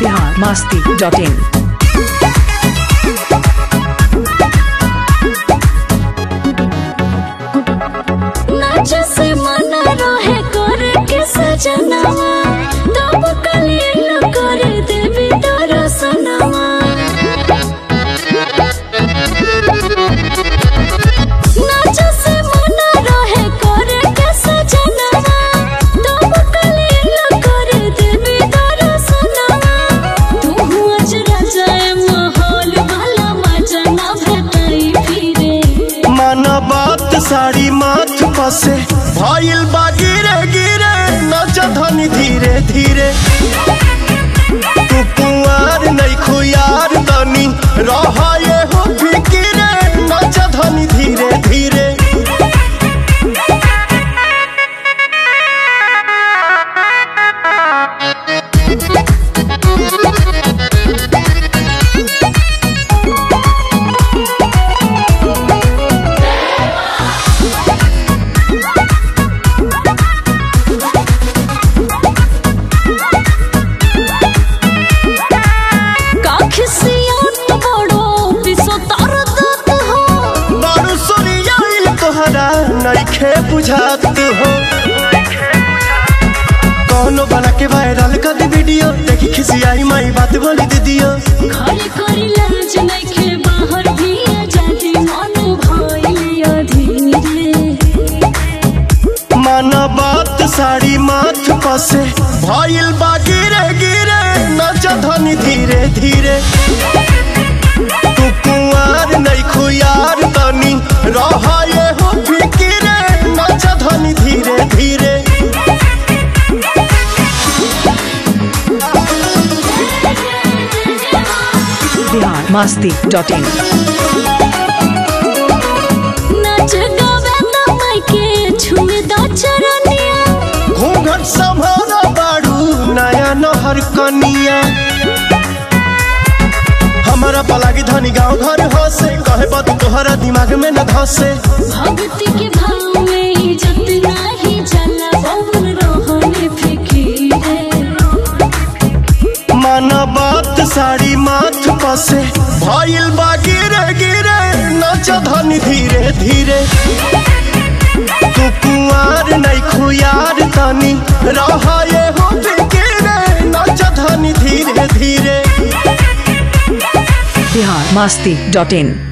biharmasti.in। नाच से मना रहे कर के सजनवा तब कलिया कर देवी दर्शनवा। नाच से मना रहे कर के सजनवा तब कलिया कर देवी दर्शनवा। तू आज राजा महल वाला मजा ना भेटाई फिरे। माना बात साड़ी माथ पसे भइल बा गिरे गिरे नाच धनी धीरे धीरे। तू कुंवार नहीं खुयार तनी रहे हो फिकिरे नाच धनी धीरे धीरे। नइखे बुझात हो कौनो बना के वायरल कर दे वीडियो देखी खिसियाई माई बात बोली दे दियो। खाली करी लाज नइखे बाहर भी जाती मन भइलिया धीरे। माना बात साड़ी माथ पसे भइल बा गिरे गिरे नाच धनी धीरे धीरे। तू कुंवार नहीं खुयार तनी रहे हो फिकिरे नाच धनी धीरे धीरे। biharmasti.in। नाच गावे त माइके छुए द चरनिया। घूंघट संभारा बाड़ू नया नहर कनिया। हमारा पलागी धनी गाँव घर हसे कहे बात तोहरा दिमाग में न धसे। भक्ति के भाव में इज्जत नाही जाला बबुल रहने फिकिरे। माना बात साड़ी माथ पसे भइल बा गिरे गिरे नाच धनी धीरे धीरे। तू कुंवार नहीं खुयार तनी रहे हो फिकिरे नाच धनी धीरे धीरे। biharmasti.in।